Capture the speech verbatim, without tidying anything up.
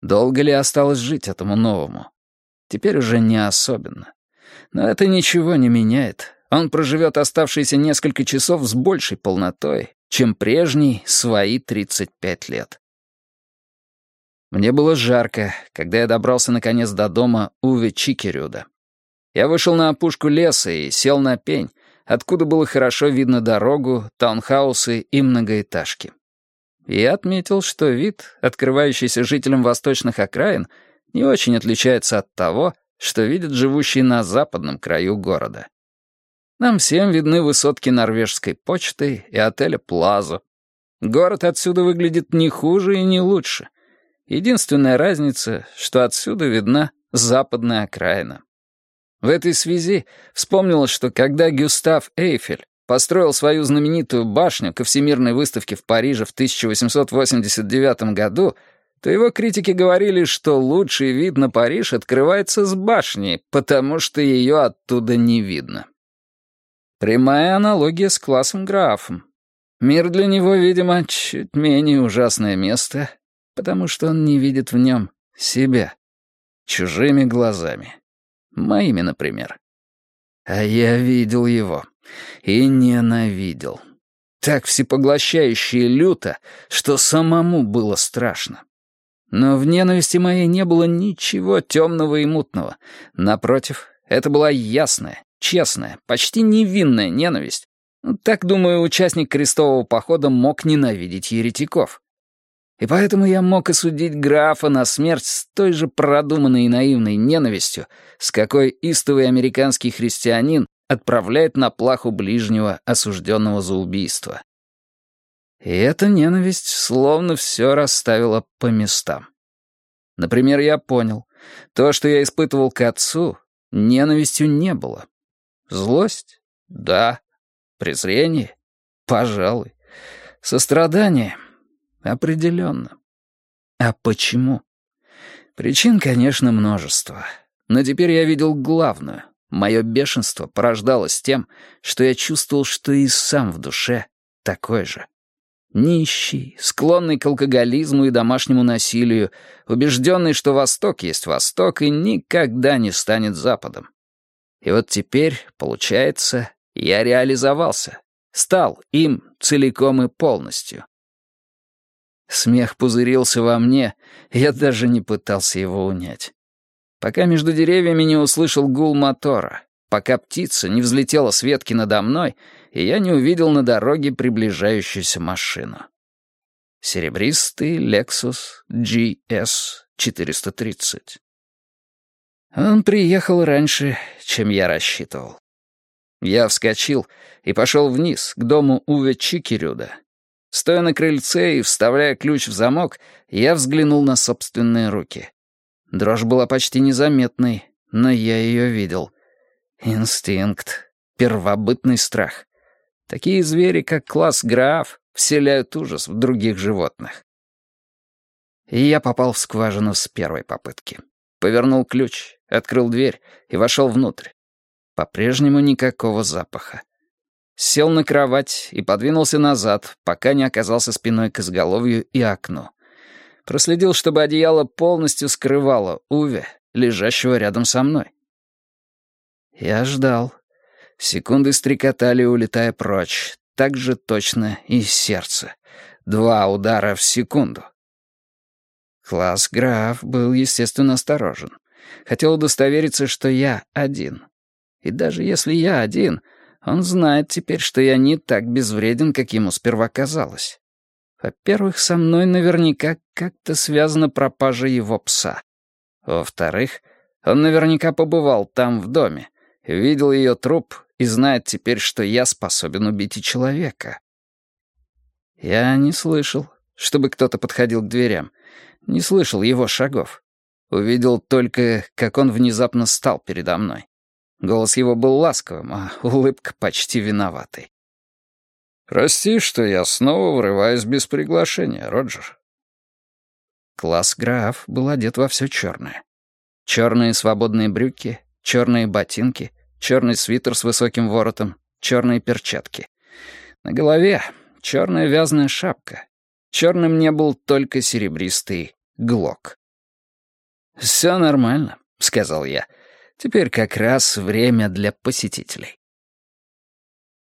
Долго ли осталось жить этому новому? Теперь уже не особенно. Но это ничего не меняет. Он проживет оставшиеся несколько часов с большей полнотой, чем прежний свои тридцать пять лет. Мне было жарко, когда я добрался наконец до дома Уве Чикерюда. Я вышел на опушку леса и сел на пень, откуда было хорошо видно дорогу, таунхаусы и многоэтажки. Я отметил, что вид, открывающийся жителям восточных окраин, не очень отличается от того, что видят живущие на западном краю города. Нам всем видны высотки норвежской почты и отеля «Плаза». Город отсюда выглядит не хуже и не лучше. Единственная разница, что отсюда видна западная окраина. В этой связи вспомнилось, что когда Гюстав Эйфель построил свою знаменитую башню ко Всемирной выставке в Париже в тысяча восемьсот восемьдесят девятом году, то его критики говорили, что лучший вид на Париж открывается с башни, потому что ее оттуда не видно. Прямая аналогия с классом Граафом. Мир для него, видимо, чуть менее ужасное место, потому что он не видит в нем себя. Чужими глазами. Моими, например. А я видел его. И ненавидел. Так всепоглощающе и люто, что самому было страшно. Но в ненависти моей не было ничего темного и мутного. Напротив, это была ясная, честная, почти невинная ненависть. Так, думаю, участник крестового похода мог ненавидеть еретиков. И поэтому я мог осудить графа на смерть с той же продуманной и наивной ненавистью, с какой истовый американский христианин отправляет на плаху ближнего, осужденного за убийство. И эта ненависть словно все расставила по местам. Например, я понял, то, что я испытывал к отцу, ненавистью не было. Злость? Да. Презрение? Пожалуй. Сострадание? Определенно. А почему? Причин, конечно, множество. Но теперь я видел главную. Мое бешенство порождалось тем, что я чувствовал, что и сам в душе такой же. Нищий, склонный к алкоголизму и домашнему насилию, убежденный, что Восток есть Восток и никогда не станет Западом. И вот теперь, получается, я реализовался, стал им целиком и полностью. Смех пузырился во мне, я даже не пытался его унять. Пока между деревьями не услышал гул мотора, пока птица не взлетела с ветки надо мной, и я не увидел на дороге приближающуюся машину. Серебристый Lexus джи эс четыреста тридцать. Он приехал раньше, чем я рассчитывал. Я вскочил и пошел вниз, к дому Уве Чикерюда. Стоя на крыльце и вставляя ключ в замок, я взглянул на собственные руки. Дрожь была почти незаметной, но я ее видел. Инстинкт, первобытный страх. Такие звери, как класс Грааф, вселяют ужас в других животных. И я попал в скважину с первой попытки. Повернул ключ, открыл дверь и вошел внутрь. По-прежнему никакого запаха. Сел на кровать и подвинулся назад, пока не оказался спиной к изголовью и окну. Проследил, чтобы одеяло полностью скрывало Уве, лежащего рядом со мной. Я ждал. Секунды стрекотали, улетая прочь. Так же точно и сердце. Два удара в секунду. Класс Грааф был, естественно, осторожен. Хотел удостовериться, что я один. И даже если я один, он знает теперь, что я не так безвреден, как ему сперва казалось. Во-первых, со мной наверняка как-то связана пропажа его пса. Во-вторых, он наверняка побывал там, в доме, видел ее труп и знает теперь, что я способен убить и человека. Я не слышал, чтобы кто-то подходил к дверям, не слышал его шагов. Увидел только, как он внезапно стал передо мной. Голос его был ласковым, а улыбка почти виноватой. «Прости, что я снова врываюсь без приглашения, Роджер». Класс Грааф был одет во все черное. Черные свободные брюки, черные ботинки, черный свитер с высоким воротом, черные перчатки. На голове черная вязаная шапка. Черным не был только серебристый глок. «Все нормально», — сказал я. «Теперь как раз время для посетителей».